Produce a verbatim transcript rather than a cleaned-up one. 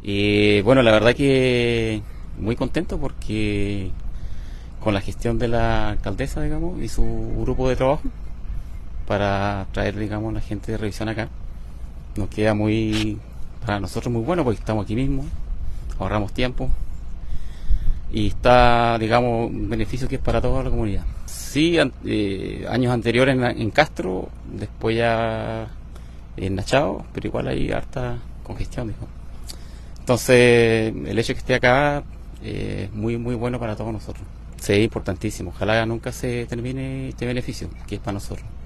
Y bueno, la verdad que muy contento porque con la gestión de la alcaldesa, digamos, y su grupo de trabajo para traer, digamos, la gente de revisión acá, nos queda muy, para nosotros muy bueno porque estamos aquí mismo, ahorramos tiempo y está, digamos, un beneficio que es para toda la comunidad. Sí, an- eh, años anteriores en, en Castro, después ya en Nachao, pero igual hay harta congestión, digamos. Entonces, el hecho de que esté acá eh, es muy, muy bueno para todos nosotros. Sí, importantísimo. Ojalá nunca se termine este beneficio, que es para nosotros.